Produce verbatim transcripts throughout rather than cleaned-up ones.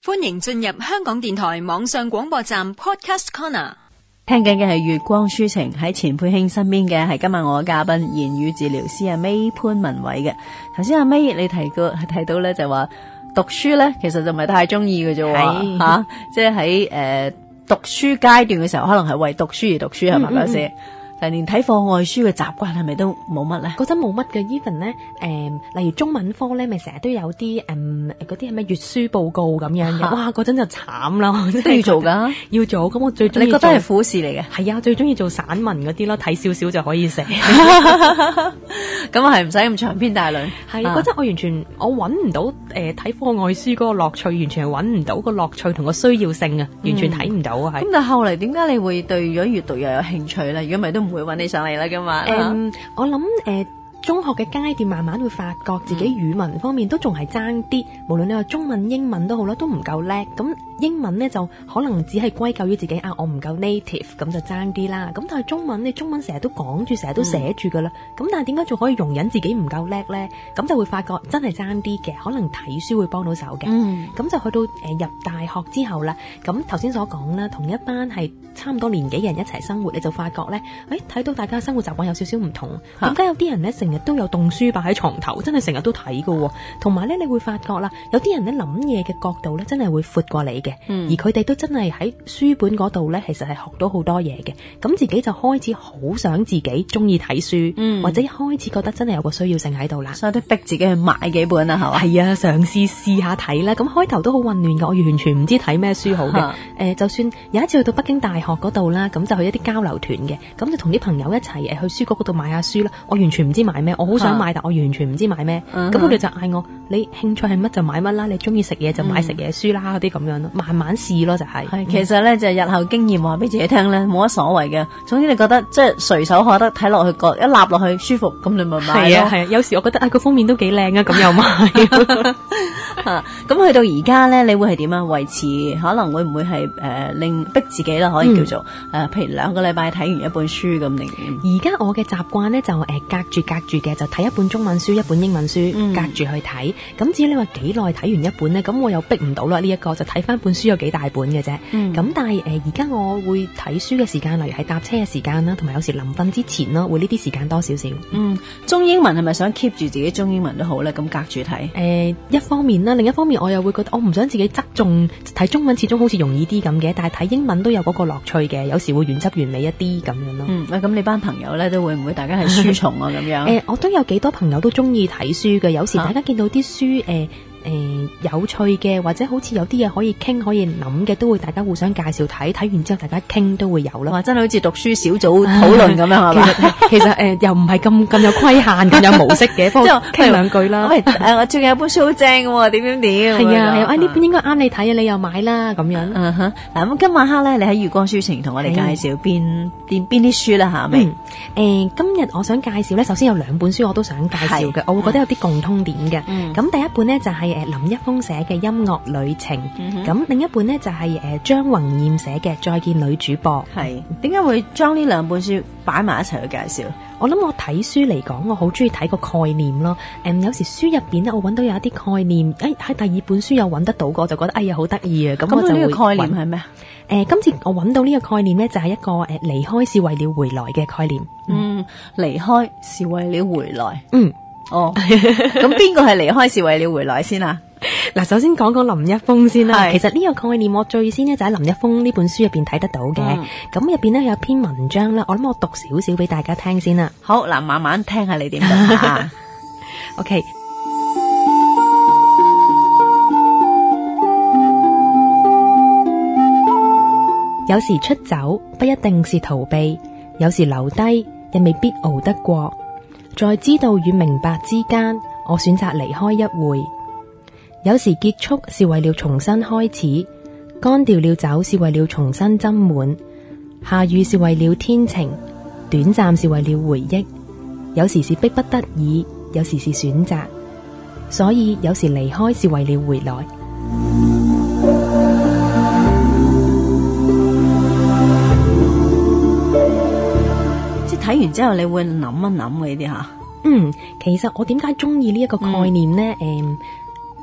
歡迎進入香港電台網上廣播站 Podcast Corner。 聽緊嘅係月光抒情，喺錢佩卿身邊嘅係今日我嘅嘉賓言語治療師阿 May 潘文偉嘅。頭先阿 May 你提過提到咧就話讀書咧其實就唔係太中意嘅啫喎吓，即係喺誒讀書階段嘅時候可能係為讀書而讀書係咪嗰時？但係連睇課外書嘅習慣係咪都冇乜咧？ 嗰陣冇乜嘅 even 咧，誒，例如中文科咧，咪成日都有啲誒嗰啲係咩閱書報告咁樣嘅，哇！嗰陣就慘啦， 都要做㗎， 要做。咁我最中意， 你覺得係苦事嚟嘅？ 係啊，最中意做散文嗰啲咯，睇少少就可以寫。 咁啊係唔使咁長篇大論。 係嗰陣我完全我揾唔到誒睇課外書嗰個樂趣，完全係揾唔到個樂趣同個需要性啊，完全睇唔到啊。係。 咁但係後嚟點解你會對咗閱讀又有興趣咧？如果唔係都唔會揾你上嚟啦噶嘛。 誒，我諗誒。中學嘅階段慢慢會發覺自己語文方面都仲係爭啲，無論你話中文英文都好啦，都唔夠叻。咁英文呢就可能只係歸咎於自己啊，我唔夠 native， 咁就爭啲啦。咁但係中文你中文成日都講住，成日都寫住噶啦。咁、嗯、但係點解仲可以容忍自己唔夠叻呢？咁就會發覺真係爭啲嘅，可能睇書會幫到手嘅。咁、嗯、就去到誒、呃、入大學之後啦。咁頭先所講啦，同一班係差唔多年紀嘅人一齊生活，你就發覺呢，誒睇到大家生活習慣有少少唔同。點解有啲人呢成日都有動書擺喺床頭，真係成日都睇㗎。同埋咧，你會發覺啦，有啲人咧諗嘢嘅角度咧，真係會闊過你嘅。嗯、而佢哋都真係喺書本嗰度咧，其實係學到好多嘢嘅。咁自己就開始好想自己中意睇書，嗯、或者一開始覺得真係有個需要性喺度啦， 所以都逼自己去買幾本啦，係嘛？ 係啊，嘗試試下睇啦。咁開頭都好混亂㗎，我完全唔知睇咩書好嘅。誒、呃，就算有一次去到北京大學嗰度啦，咁就去一啲交流團嘅，咁就同啲朋友一齊誒去書局嗰度買下書啦。我完全唔知買咩，我好想買，但我完全唔知買咩。咁佢哋就嗌我，你興趣係乜就買乜啦，你中意食嘢就買食嘢書啦，嗰啲咁樣咯，慢慢試咯就係、是。 其實咧就係、日後經驗話俾自己聽咧，冇乜所謂嘅。總之你覺得即係隨手可得，睇落去覺一立落去舒服，咁你咪買咯。 係啊係啊，有時我覺得啊個封面都幾靚啊，咁又買。 吓咁去到而家咧，你會係點啊？維持可能會唔會係誒、呃、令逼自己啦，可以叫做誒、嗯呃，譬如兩個禮拜睇完一本書咁定？ 而家我嘅習慣咧就誒、呃、隔住隔住嘅就睇一本中文書，一本英文書，嗯、隔住去睇。咁至於你話幾耐睇完一本咧，咁我又逼唔到啦。呢、這、一個就睇翻本書有幾大本嘅啫。咁、嗯、但係誒而家我會睇書嘅時間，例如係搭車嘅時間啦，同埋有時臨瞓之前啦，會呢啲時間多少少。 嗯，中英文係咪想 keep 住自己中英文都好咧？咁隔住睇。誒、 呃，一方面啦，另一方面我又會覺得我唔想自己側重睇中文，始終好似容易啲咁嘅。但係睇英文都有嗰個樂趣嘅，有時會原汁原味一啲咁樣咯。 嗯，咁你班朋友咧都會唔會大家係書蟲啊咁樣？誒、 呃，我都有幾多朋友都中意睇書嘅，有時大家見到啲書誒。呃誒、呃，有趣嘅或者好似有啲嘢可以傾可以諗嘅，都會大家互相介紹睇，睇完之後大家傾都會有咯。 哇，真係好似讀書小組討論咁樣係嘛？ 其實誒、呃、又唔係咁咁有規限咁有模式嘅，不過傾兩句啦。 喂，誒我最近有本書好正嘅，點點點。 係啊係啊，呢本應該啱你睇啊，你又買啦咁樣。 嗯哼，嗱咁今晚黑咧，你喺月光抒情同我哋介紹邊邊邊啲書啦吓咪？誒、 嗯呃，今日我想介紹咧，首先有兩本書我都想介紹嘅，我會覺得有啲共通點嘅。咁、嗯、第一本咧就係、是。誒，林一峰寫嘅音樂旅程，咁、嗯、另一本呢就係誒張宏艷寫嘅再見女主播。係點解會將呢兩本書擺埋一齊去介紹？ 我諗我睇書嚟講，我好中意睇個概念咯。誒、嗯，有時書入邊咧，我搵到有一啲概念，誒、哎、喺第二本書又搵得到個，我就覺得哎呀好得意啊！咁我就會。咁呢個概念係咩啊？誒、呃，今次我搵到呢個概念呢，就係、是、一個誒離開是為了回來嘅概念。 嗯，離開是為了回來。 嗯。 哦，咁邊個係離開是為了回來先啊？ 嗱，首先講講林一峰先啦。其實呢個概念我最先呢就喺林一峰呢本書入邊睇得到嘅。咁入邊呢有篇文章啦，我諗我讀少少俾大家聽先啦。 好，嗱，慢慢聽下你點讀啊。 OK。有時出走不一定是逃避，有時留低也未必熬得過。在知道與明白之間，我選擇離開一回。有時結束是為了重新開始，乾掉了酒是為了重新斟滿，下雨是為了天晴，短暫是為了回憶。有時是迫不得已，有時是選擇，所以有時離開是為了回來。 睇完之後你會諗一諗嘅呢啲吓。 嗯，其實我點解中意呢一個概念呢？誒、嗯，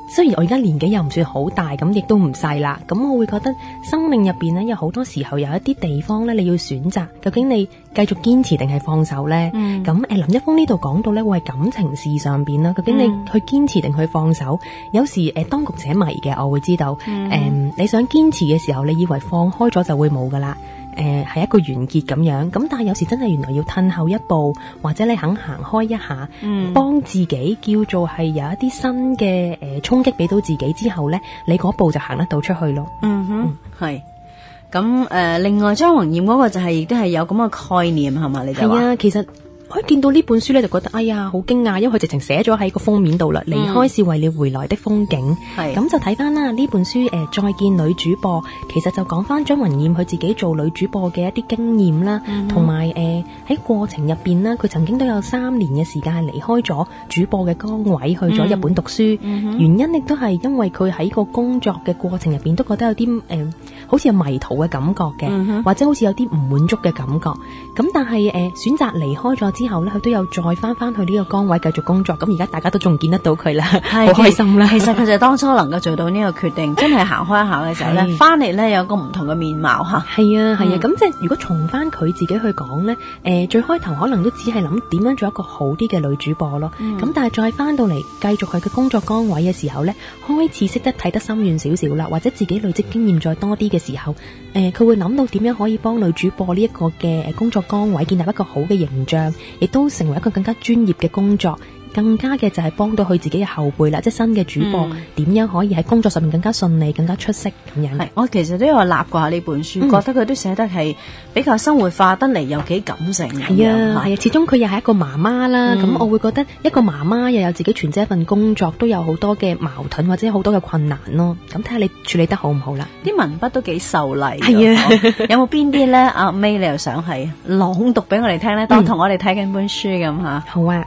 雖然我而家年紀又唔算好大，咁亦都唔細啦，咁我會覺得生命入邊咧有好多時候有一啲地方咧你要選擇，究竟你繼續堅持定係放手咧？咁誒、嗯，林一峰呢度講到咧會係感情事上邊啦，究竟你去堅持定去放手？嗯、有時誒、呃、當局者迷嘅，我會知道誒、嗯呃，你想堅持嘅時候，你以為放開咗就會冇噶啦。誒、呃，係一個完結咁樣，咁但係有時真係原來要褪後一步，或者你肯行開一下，幫、嗯、自己叫做係有一啲新嘅誒衝擊俾到自己之後咧，你嗰步就行得到出去咯。 嗯哼，係、嗯。咁誒、呃，另外張宏艷嗰個就係亦都係有咁嘅概念係嘛？你就話係啊， 其實。我見到呢本書咧，就覺得哎呀好驚訝，因為佢直情寫咗喺個封面度啦。離開是為了回來的風景，咁、嗯、就睇翻啦呢本書誒、呃，再見女主播，其實就講翻張宏艷佢自己做女主播嘅一啲經驗啦，同埋誒喺過程入邊啦，佢曾經都有三年嘅時間係離開咗主播嘅崗位，去咗日本讀書。嗯、原因亦都係因為佢喺個工作嘅過程入邊都覺得有啲誒、呃，好似有迷途嘅感覺嘅，嗯、或者好似有啲唔滿足嘅感覺。咁但係誒、呃、選擇離開咗之後咧，佢都有再翻翻去呢個崗位繼續工作。咁而家大家都仲見得到佢啦，好開心啦。 其實佢就當初能夠做到呢個決定，真係行開一下嘅時候咧，翻嚟咧有個唔同嘅面貌吓。係啊係啊，咁、嗯、即係如果從翻佢自己去講咧，誒、呃、最開頭可能都只係諗點樣做一個好啲嘅女主播咯。咁、嗯、但係再翻到嚟繼續佢嘅工作崗位嘅時候咧，開始識得睇得深遠少少啦，或者自己累積經驗再多啲嘅時候，誒、呃、佢會諗到點樣可以幫女主播呢一個嘅誒工作崗位建立一個好嘅形象，亦都成為一個更加專業嘅工作，更加嘅就係幫到佢自己嘅後輩啦，即係新嘅主播點、嗯、樣可以喺工作上面更加順利、更加出色咁樣。係，我其實都有立過下呢本書、嗯，覺得佢都寫得係比較生活化得嚟，又幾感性。係啊，係啊，始終佢又係一個媽媽啦，咁、嗯、我會覺得一個媽媽又有自己全職一份工作，都有好多嘅矛盾或者好多嘅困難咯。咁睇下你處理得好唔好啦。啲文筆都幾秀麗。係啊，有冇邊啲咧？阿 May 你又想係朗讀俾我哋聽咧？當同我哋睇緊本書咁吓、嗯。好啊。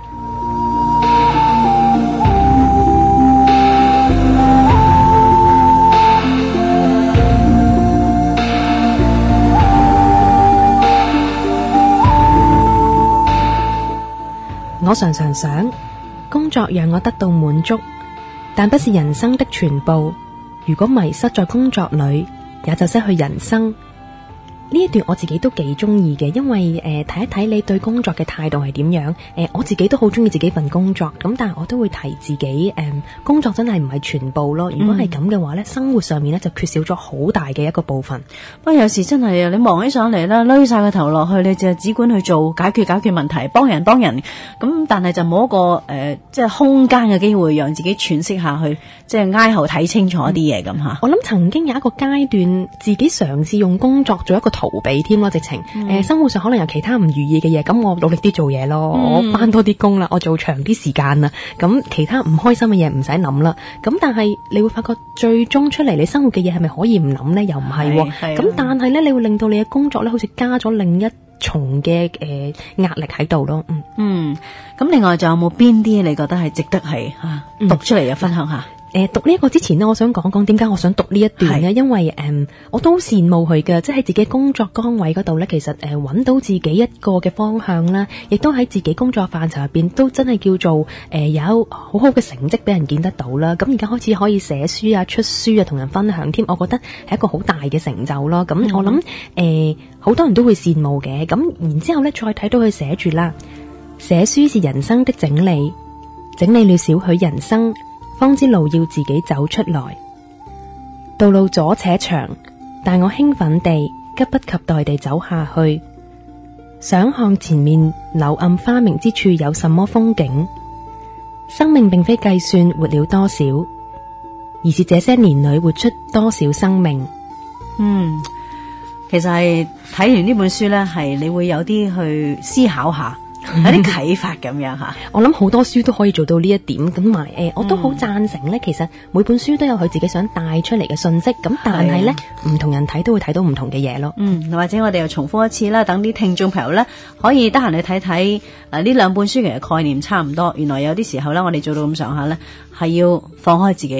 我常常想，工作讓我得到滿足，但不是人生的全部。如果迷失在工作裏，也就失去人生。呢一段我自己都幾中意嘅，因為誒睇一睇你對工作嘅態度係點樣。誒、呃、我自己都好中意自己份工作，咁但係我都會提自己，誒、呃、工作真係唔係全部咯。如果係咁嘅話咧、嗯，生活上面咧就缺少咗好大嘅一個部分。不過有時真係啊，你忙起上嚟啦，攏晒個頭落去，你就只管去做解決解決問題，幫人幫人。咁但係就冇一個誒、呃、即係空間嘅機會，讓自己喘息下去，即係挨後睇清楚啲嘢咁吓。我諗曾經有一個階段，自己嘗試用工作做一個逃避添咯，直情誒、嗯呃，生活上可能有其他唔如意嘅嘢，咁我努力啲做嘢咯，嗯、我翻多啲工啦，我做長啲時間啦，咁其他唔開心嘅嘢唔使諗啦。咁但係你會發覺最終出嚟，你生活嘅嘢係咪可以唔諗呢？又唔係，咁但係咧，你會令到你嘅工作咧，好似加咗另一重嘅誒壓力喺度咯。嗯嗯，咁另外仲有冇邊啲你覺得係值得係吓、啊、讀出嚟又分享下？誒、呃，讀呢一個之前呢，我想講講點解我想讀呢一段呢？因為誒、嗯，我都好羨慕佢嘅，即係喺自己工作崗位嗰度呢，其實誒搵、呃、到自己一個嘅方向啦，亦都喺自己工作範疇入邊都真係叫做誒、呃、有好好嘅成績俾人見得到啦。咁而家開始可以寫書啊、出書啊，同人分享添，我覺得係一個好大嘅成就咯。咁、嗯、我諗誒，好、呃、多人都會羨慕嘅。咁然之後呢，再睇到佢寫住啦，寫書是人生的整理，整理了少許人生。方知路要自己走出來，道路左且長，但我興奮地急不及待地走下去，想看前面柳暗花明之處有什麼風景。生命並非計算活了多少，而是這些年裏活出多少生命。嗯，其實係睇完呢本書呢，係你會有啲去思考下。有啲啟發咁樣吓，我諗好多書都可以做到呢一點，咁埋誒，我都好贊成咧。其實每本書都有佢自己想帶出嚟嘅信息，咁但係咧，唔同人睇都會睇到唔同嘅嘢咯。嗯，或者我哋又重複一次啦，等啲聽眾朋友咧可以得閒去睇睇誒呢兩本書其實概念差唔多。原來有啲時候咧，我哋做到咁上下咧，係要放開自己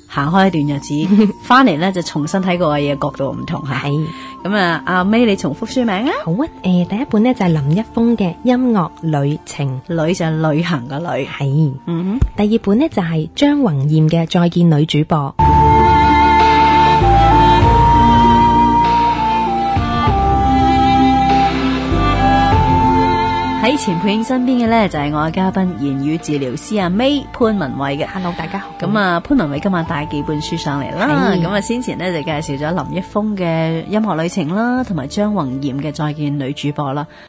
行開一段日子，翻嚟咧就重新睇過嘅嘢角度唔同吓。 係咁啊，阿 May 你重複書名啊？ 好啊，誒、第一本呢就係林一峰嘅《音樂旅程》， 旅就係旅行嘅旅。 係。 嗯哼。 第二本呢就係張宏艷嘅《再見女主播》。 喺錢佩英身邊嘅咧就係我嘅嘉賓言語治療師阿 May 潘文偉嘅。 Hello， 大家好。 咁啊，潘文偉今晚帶幾本書上嚟啦。 係咁啊，先前咧就介紹咗林一峰嘅音樂旅程啦，同埋張宏艷嘅再見女主播啦。